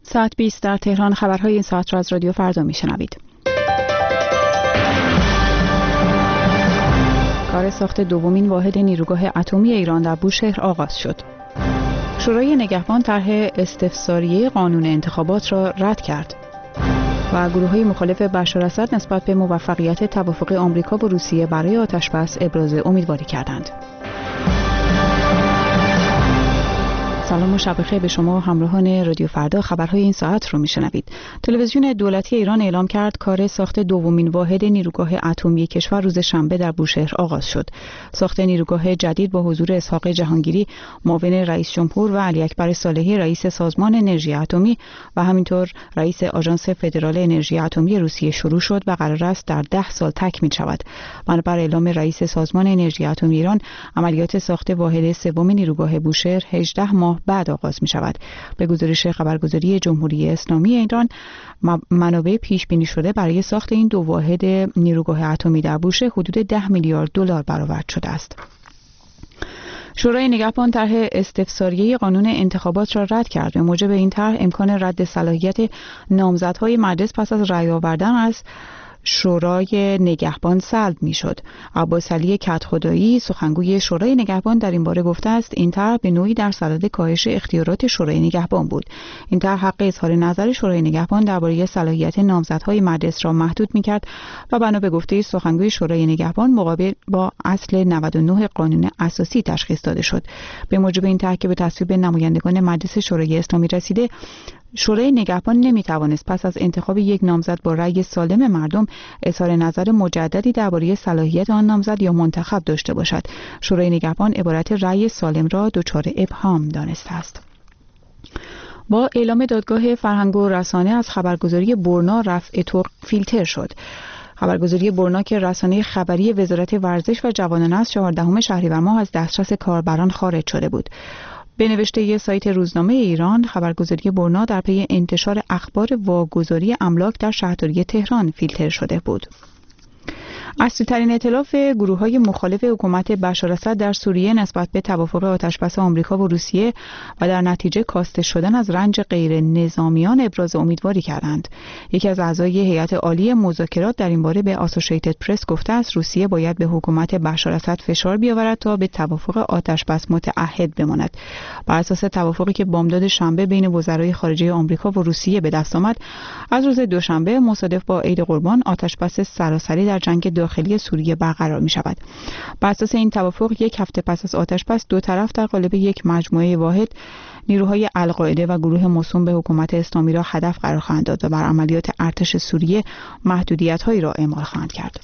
ساعت 20 در تهران. خبرهای این ساعت را از رادیو فردا میشنوید. کار ساخت دومین واحد نیروگاه اتمی ایران در بوشهر آغاز شد. شورای نگهبان طرح استفساریه قانون انتخابات را رد کرد و گروه‌های مخالف بشار اسد نسبت به موفقیت توافق آمریکا با روسیه برای آتش‌بس ابراز امیدواری کردند. سلام و شب بخیر به شما همراهان رادیو فردا. خبرهای این ساعت رو میشنوید. تلویزیون دولتی ایران اعلام کرد کار ساخت دومین واحد نیروگاه اتمی کشور روز شنبه در بوشهر آغاز شد. ساخت نیروگاه جدید با حضور اسحاق جهانگیری معاون رئیس جمهور و علی اکبر صالحی رئیس سازمان انرژی اتمی و همینطور رئیس آژانس فدرال انرژی اتمی روسیه شروع شد و قرار است در 10 سال تکمیل شود. بنابر اعلام رئیس سازمان انرژی اتمی ایران، عملیات ساخت واحد سوم نیروگاه بوشهر 18 ماه بعد آغاز می شود. به گزارش خبرگزاری جمهوری اسلامی ایران، منابع پیش بینی شده برای ساخت این دو واحد نیروگاه اتمی در بوشهر حدود 10 میلیارد دلار برآورد شده است. شورای نگهبان طرح استفساریه قانون انتخابات را رد کرد. به موجب این طرح امکان رد صلاحیت نامزدهای مجلس پس از رأی آوردن از شورای نگهبان سلب میشد. عباس علی کدخدایی سخنگوی شورای نگهبان در این باره گفته است این طرح به نوعی در صدد کاهش اختیارات شورای نگهبان بود. این طرح حق اظهار نظر شورای نگهبان درباره صلاحیت نامزدهای مجلس را محدود میکرد و بنا به گفته سخنگوی شورای نگهبان مقابل با اصل 99 قانون اساسی تشخیص داده شد. به موجب این طرح که به تصویب نمایندگان مجلس شورای اسلامی رسیده، شورای نگهبان نمیتوانست پس از انتخاب یک نامزد با رأی سالم مردم اظهار نظر مجددی درباره صلاحیت آن نامزد یا منتخب داشته باشد. شورای نگهبان عبارت رأی سالم را دچار ابهام دانسته است. با اعلام دادگاه فرهنگ و رسانه از خبرگزاری برنا رفع توق فیلتر شد. خبرگزاری برنا که رسانه خبری وزارت ورزش و جوانان است 14 شهریور ماه از دسترس کاربران خارج شده بود. به نوشته سایت روزنامه ایران، خبرگزاری برنا در پی انتشار اخبار واگذاری املاک در شهرداری تهران فیلتر شده بود. اصلی‌ترین ائتلاف گروه‌های مخالف حکومت بشار اسد در سوریه نسبت به توافق آتش‌بس آمریکا و روسیه و در نتیجه کاسته شدن از رنج غیر نظامیان ابراز امیدواری کردند. یکی از اعضای هیئت عالی مذاکرات در این باره به اسوسییتد پرس گفته است روسیه باید به حکومت بشار اسد فشار بیاورد تا به توافق آتش‌بس متعهد بماند. بر اساس توافقی که بامداد شنبه بین وزرای خارجه آمریکا و روسیه به دست آمد، از روز دوشنبه مصادف با عید قربان آتش‌بس سراسری در جنگ داخلی سوریه برقرار می شود. بر اساس این توافق یک هفته پس از آتش‌بس دو طرف در قالب یک مجموعه واحد نیروهای القاعده و گروه موسوم به حکومت اسلامی را هدف قرار خواهند داد و بر عملیات ارتش سوریه محدودیت‌هایی را اعمال خواهند کرد.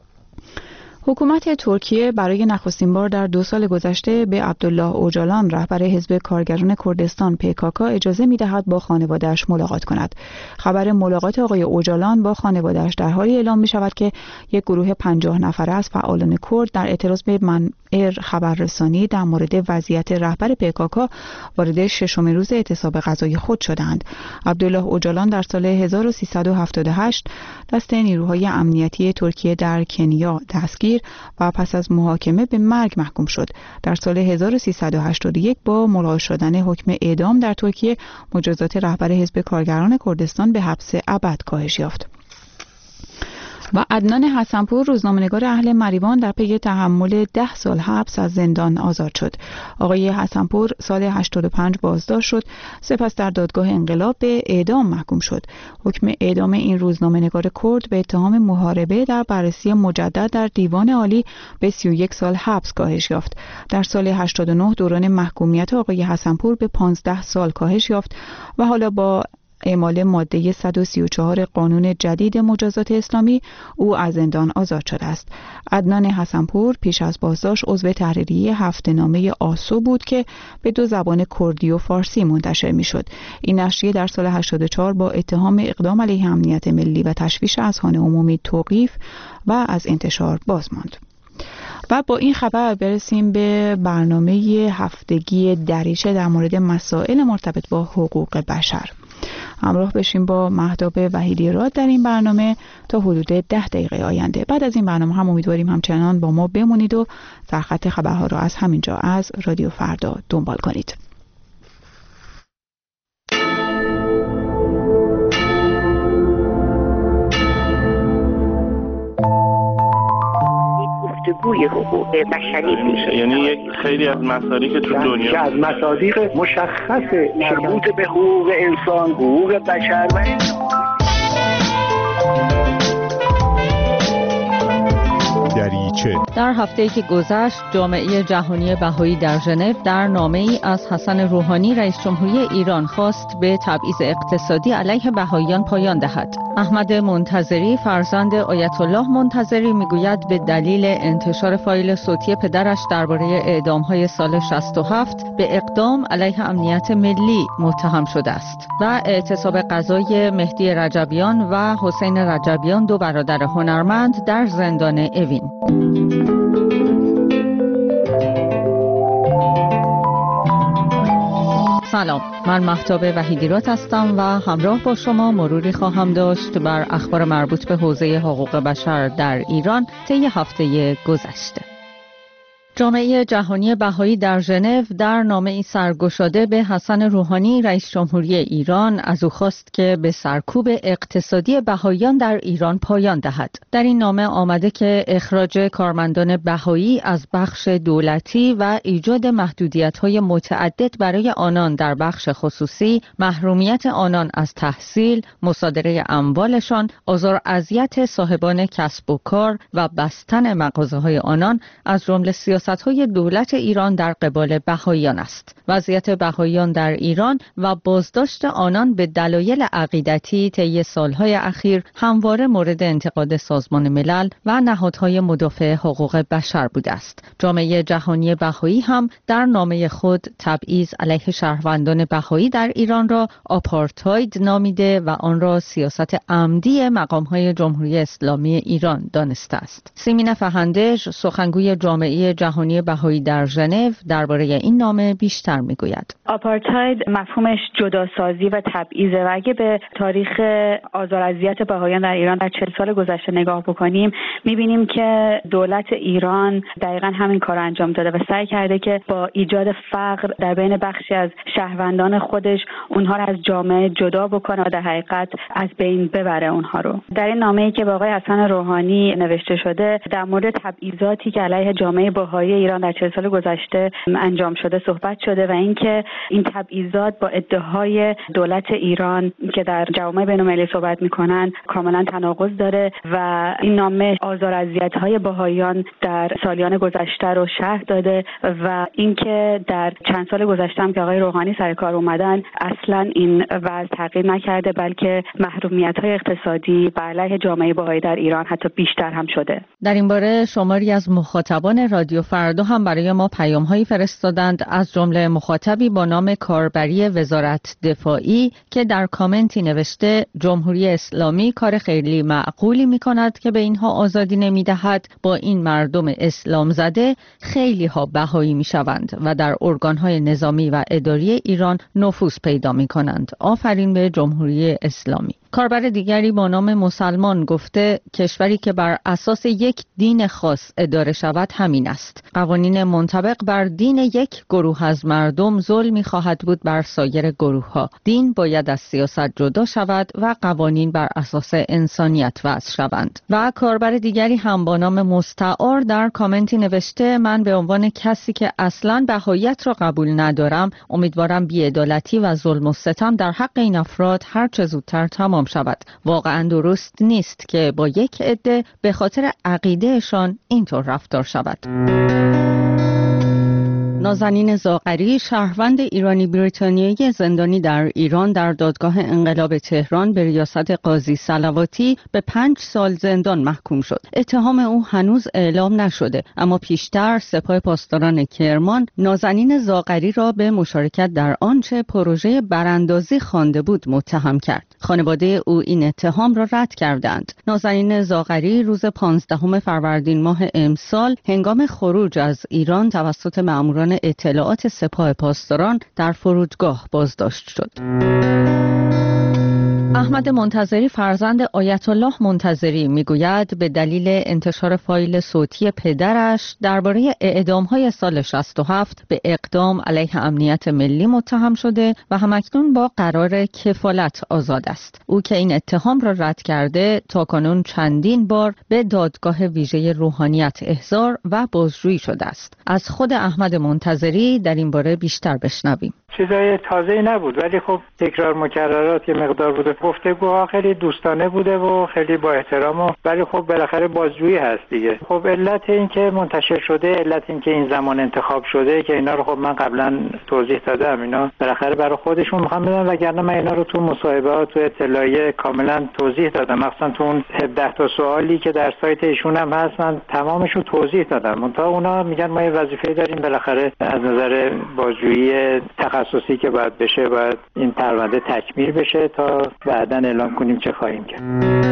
حکومت ترکیه برای نخستین بار در 2 سال گذشته به عبدالله اوجالان رهبر حزب کارگران کردستان PKK اجازه می‌دهد با خانواده‌اش ملاقات کند. خبر ملاقات آقای اوجالان با خانواده‌اش در حالی اعلام می‌شود که یک گروه 50 نفره از فعالان کرد در اعتراض به منع خبررسانی در مورد وضعیت رهبر PKK وارد 6مین روز اعتصاب غذایی خود شدند. عبدالله اوجالان در سال 1378 دست نیروهای امنیتی ترکیه در کنیا دستگیر و پس از محاکمه به مرگ محکوم شد. در سال 1381 با ملغا شدن حکم اعدام در ترکیه، مجازات رهبر حزب کارگران کردستان به حبس ابد کاهش یافت. و عدنان حسنپور روزنامه‌نگار اهل مریوان در پی تحمل 10 سال حبس از زندان آزاد شد. آقای حسنپور سال 85 بازداشت شد، سپس در دادگاه انقلاب به اعدام محکوم شد. حکم اعدام این روزنامه‌نگار کرد به اتهام محاربه در بررسی مجدد در دیوان عالی به 31 سال حبس کاهش یافت. در سال 89 دوران محکومیت آقای حسنپور به 15 سال کاهش یافت و حالا با اعمال ماده 134 قانون جدید مجازات اسلامی او از زندان آزاد شده است. عدنان حسنپور پیش از بازداشت عضو تحریریه هفته‌نامه آسو بود که به 2 زبان کردی و فارسی منتشر می‌شد. این نشریه در سال 84 با اتهام اقدام علیه امنیت ملی و تشویش اذهان عمومی توقیف و از انتشار باز ماند. و با این خبر برسیم به برنامه هفتگی دریچه در مورد مسائل مرتبط با حقوق بشر. همراه بشیم با مهتاب وحیدی راد در این برنامه تا حدود 10 دقیقه آینده. بعد از این برنامه هم امیدواریم همچنان با ما بمونید و سرخط خبرها را از همینجا از رادیو فردا دنبال کنید. بازگوی حقوق بشری میشه. یعنی خیلی از مصادیق تو دنیا از مصادیق مشخص مربوط به حقوق انسان، حقوق بشر و در هفته‌ای که گذشت جامعه جهانی بهایی در ژنو در نامه‌ای از حسن روحانی رئیس جمهوری ایران خواست به تبعیض اقتصادی علیه بهاییان پایان دهد. احمد منتظری فرزند آیت الله منتظری میگوید به دلیل انتشار فایل صوتی پدرش درباره اعدام‌های سال 67 به اقدام علیه امنیت ملی متهم شده است و اعتصاب قضای مهدی رجبیان و حسین رجبیان دو برادر هنرمند در زندان اوین. سلام، من مهتاب وحیدیرات هستم و همراه با شما مروری خواهم داشت بر اخبار مربوط به حوزه حقوق بشر در ایران طی هفته گذشته. جامعه جهانی بهایی در ژنو در نامه‌ای سرگشاده به حسن روحانی رئیس جمهوری ایران از او خواست که به سرکوب اقتصادی بهاییان در ایران پایان دهد. در این نامه آمده که اخراج کارمندان بهایی از بخش دولتی و ایجاد محدودیت‌های متعدد برای آنان در بخش خصوصی، محرومیت آنان از تحصیل، مصادره اموالشان، آزار و اذیت صاحبان کسب و کار و بستن مغازه‌های آنان از جمله سیاست‌های دولت ایران در قبال بهاییان است. وضعیت بهاییان در ایران و بازداشت آنان به دلایل عقیدتی طی سالهای اخیر همواره مورد انتقاد سازمان ملل و نهادهای مدافع حقوق بشر بوده است. جامعه جهانی بهایی هم در نامه خود تبعیض علیه شهروندان بهایی در ایران را آپارتاید نامیده و آن را سیاست عمدی مقام‌های جمهوری اسلامی ایران دانسته است. سیمین فهندج سخنگوی جامعه جهانی بهایی در ژنو درباره این نامه بیشتر میگوید. آپارتاید مفهومش جداسازی و تبعیض و اگه به تاریخ آزار و اذیت بهاییان در ایران در 40 سال گذشته نگاه بکنیم میبینیم که دولت ایران دقیقاً همین کار رو انجام داده و سعی کرده که با ایجاد فقر در بین بخشی از شهروندان خودش اونها رو از جامعه جدا بکنه و در حقیقت از بین ببره اونها رو. در این نامه‌ای که با آقای حسن روحانی نوشته شده در مورد تبعیضاتی که علیه جامعه بهایی ایران در 40 سال گذشته انجام شده صحبت شده و اینکه این تبعیضات با ادعاهای دولت ایران که در جوامع بین‌المللی صحبت می‌کنن کاملا تناقض داره و این نامه آزار و اذیت‌های بهاییان در سالیان گذشته رو شرح داده و اینکه در چند سال گذشته هم که آقای روحانی سر کار اومدن اصلا این وضع تغییر نکرده بلکه محرومیت‌های اقتصادی بر علیه جامعه بهایی در ایران حتی بیشتر هم شده. در این باره شماری از مخاطبان رادیو فردا هم برای ما پیام‌هایی فرستادند، از جمله مخاطبی با نام کاربری وزارت دفاعی که در کامنتی نوشته جمهوری اسلامی کار خیلی معقولی می‌کند که به اینها آزادی نمی‌دهد. با این مردم اسلام زده خیلی ها بهایی می‌شوند و در ارگان‌های نظامی و اداری ایران نفوذ پیدا می‌کنند. آفرین به جمهوری اسلامی. کاربر دیگری با نام مسلمان گفته کشوری که بر اساس یک دین خاص اداره شود همین است. قوانین منطبق بر دین یک گروه از مردم ظلمی خواهد بود بر سایر گروه‌ها. دین باید از سیاست جدا شود و قوانین بر اساس انسانیت وضع شوند. و کاربر دیگری هم با نام مستعار در کامنتی نوشته من به عنوان کسی که اصلاً بهاییت را قبول ندارم امیدوارم بی‌عدالتی و ظلم و ستم در حق این افراد هر چه زودتر تمام شود. واقعا درست نیست که با یک عده به خاطر عقیدهشان اینطور رفتار شود. نازنین زاغری شهروند ایرانی بریتانیایی زندانی در ایران در دادگاه انقلاب تهران به ریاست قاضی صلواتی به 5 سال زندان محکوم شد. اتهام او هنوز اعلام نشده اما پیشتر سپاه پاسداران کرمان نازنین زاغری را به مشارکت در آنچه پروژه براندازی خوانده بود متهم کرد. خانواده او این اتهام را رد کردند. نازنین زاغری روز 15 فروردین ماه امسال هنگام خروج از ایران توسط مأموران اطلاعات سپاه پاسداران در فرودگاه بازداشت شد. احمد منتظری فرزند آیت الله منتظری میگوید به دلیل انتشار فایل صوتی پدرش درباره اعدام‌های سال 67 به اقدام علیه امنیت ملی متهم شده و همکنون با قرار کفالت آزاد است. او که این اتهام را رد کرده تاکنون چندین بار به دادگاه ویژه روحانیت احضار و بازجویی شده است. از خود احمد منتظری در این باره بیشتر بشنویم. چیزای تازه‌ای نبود، ولی خب تکرار مکررات یه مقدار بوده. گفتگوها خیلی دوستانه بوده و خیلی با احترام، ولی خب بالاخره بازجویی هست دیگه. خب علت این که منتشر شده، علت این که این زمان انتخاب شده که اینا رو خب من قبلا توضیح دادم، اینا بالاخره برای خودشون میخوام بدن، وگرنه من اینا رو تو مصاحبه‌ها تو اطلاعیه کاملا توضیح دادم. مثلا تو اون 17 تا سوالی که در سایت ایشون هم هست من تمامش رو توضیح دادم. منتها اونا میگن ما یه وظیفه داریم بالاخره از نظر بازجویی تخصصی که باید بشه، باید این پرونده تکمیل بشه تا بعداً اعلام کنیم چه خواهیم کرد.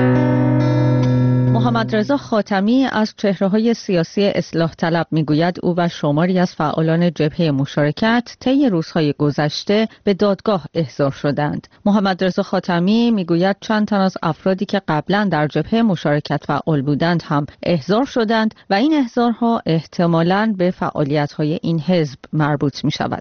محمد رضا خاتمی از چهره‌های سیاسی اصلاح طلب میگوید او و شماری از فعالان جبهه مشارکت طی روزهای گذشته به دادگاه احضار شدند. محمد رضا خاتمی میگوید چند تن از افرادی که قبلا در جبهه مشارکت فعال بودند هم احضار شدند و این احضارها احتمالاً به فعالیت‌های این حزب مربوط می‌شود.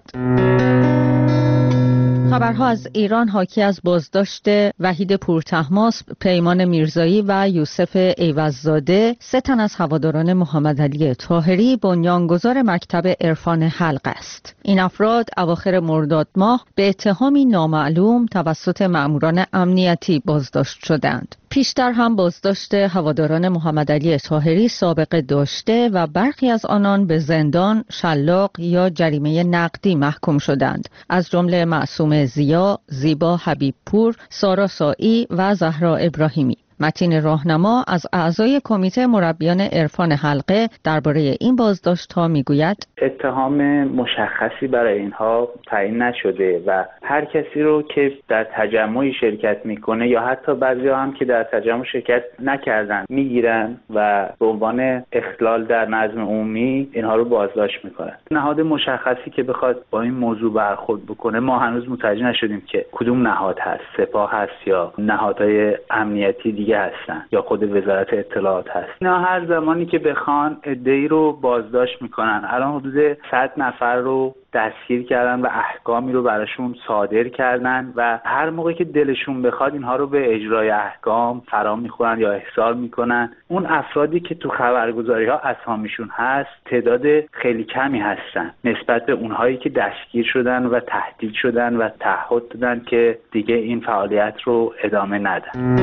خبرها از ایران حاکی از بازداشت وحید پورطهماسب، پیمان میرزایی و یوسف ایوززاده، 3 تن از هواداران محمدعلی طاهری بنیانگذار مکتب عرفان حلق است. این افراد اواخر مرداد ماه به اتهامی نامعلوم توسط مأموران امنیتی بازداشت شدند. پیشتر هم بازداشت هواداران محمدعلی طاهری سابقه داشته و برخی از آنان به زندان، شلاق یا جریمه نقدی محکوم شدند. از جمله معصوم زیا، زیبا حبیبپور، سارا سائی و زهرا ابراهیمی. متین راهنما از اعضای کمیته مربیان عرفان حلقه درباره این بازداشت‌ها میگوید اتهام مشخصی برای اینها تعیین نشده و هر کسی رو که در تجمعی شرکت میکنه یا حتی بعضی‌ها هم که در تجمع شرکت نکردن میگیرن و به عنوان اخلال در نظم عمومی اینها رو بازداشت میکنن. نهاد مشخصی که بخواد با این موضوع برخورد بکنه ما هنوز متوجه نشدیم که کدوم نهاد هست، سپاه هست یا نهادهای امنیتی دیگه هستن یا خود وزارت اطلاعات هست. اینا هر زمانی که بخوان عده‌ای رو بازداشت میکنن. الان حدود 100 نفر رو دستگیر کردن و احکامی رو براشون صادر کردن و هر موقع که دلشون بخواد اینها رو به اجرای احکام فرا میخورن یا احضار میکنن. اون افرادی که تو خبرگزاری‌ها اسامیشون هست تعداد خیلی کمی هستن نسبت به اونهایی که دستگیر شدن و تهدید شدن و تعهد دادن که دیگه این فعالیت رو ادامه ندن.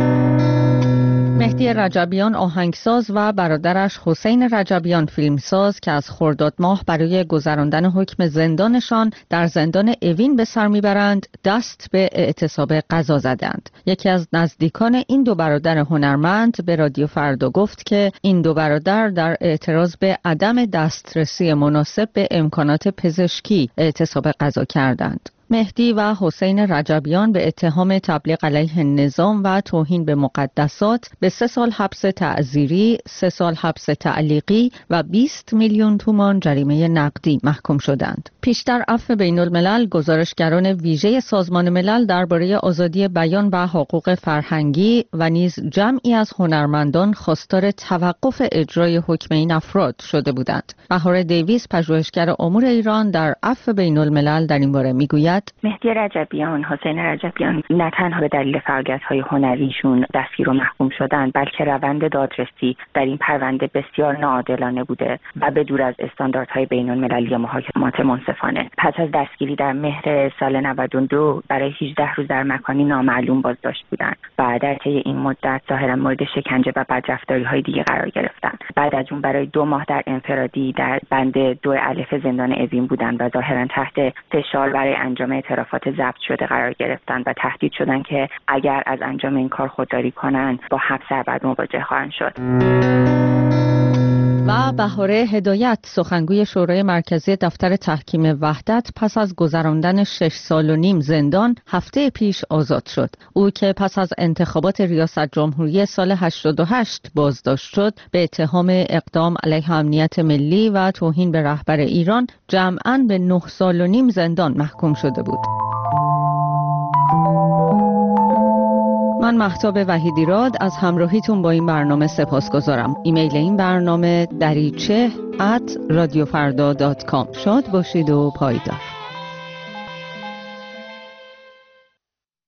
مهدی رجبیان آهنگساز و برادرش حسین رجبیان فیلمساز که از خرداد ماه برای گذراندن حکم زندانشان در زندان اوین به سر میبرند دست به اعتصاب غذا زدند. یکی از نزدیکان این دو برادر هنرمند به رادیو فردا گفت که این دو برادر در اعتراض به عدم دسترسی مناسب به امکانات پزشکی اعتصاب غذا کردند. مهدی و حسین رجبیان به اتهام تبلیغ علیه نظام و توهین به مقدسات به 3 سال حبس تعزیری، 3 سال حبس تعلیقی و 20 میلیون تومان جریمه نقدی محکوم شدند. پیشتر عفو بین الملل گزارشگران ویژه سازمان ملل درباره آزادی بیان و حقوق فرهنگی و نیز جمعی از هنرمندان خواستار توقف اجرای حکم این افراد شده بودند. بهار دیویس پژوهشگر امور ایران در عفو بین الملل در این باره میگوید مهدی رجبیان، حسین رجبیان نه تنها به دلیل فعالیت‌های هنریشون دستگیر و محکوم شدند، بلکه روند دادرسی در این پرونده بسیار ناعادلانه بوده و به دور از استانداردهای بین‌المللی محاکمات منصفانه. پس از دستگیری در مهر سال 92 برای 18 روز در مکانی نامعلوم بازداشت بودند و در طی این مدت ظاهراً مورد شکنجه و بدرفتاری‌های دیگه قرار گرفتند. بعد از اون برای 2 ماه در انفرادی در بند 2 الف زندان اوین بودند و ظاهراً تحت فشار برای انجام اعترافات ضبط شده قرار گرفتند و تهدید شدند که اگر از انجام این کار خودداری کنند با حبس ابد مواجه خواهند شد. و بهاره هدایت سخنگوی شورای مرکزی دفتر تحکیم وحدت پس از گذراندن 6 سال و نیم زندان هفته پیش آزاد شد. او که پس از انتخابات ریاست جمهوری سال 88 بازداشت شد به اتهام اقدام علیه امنیت ملی و توهین به رهبر ایران جمعاً به 9 سال و نیم زندان محکوم شده بود. من مهتاب وحیدیراد از همراهیتون با این برنامه سپاسگزارم. ایمیل این برنامه دریچه@radiofarda.com. شاد باشید و پایدار.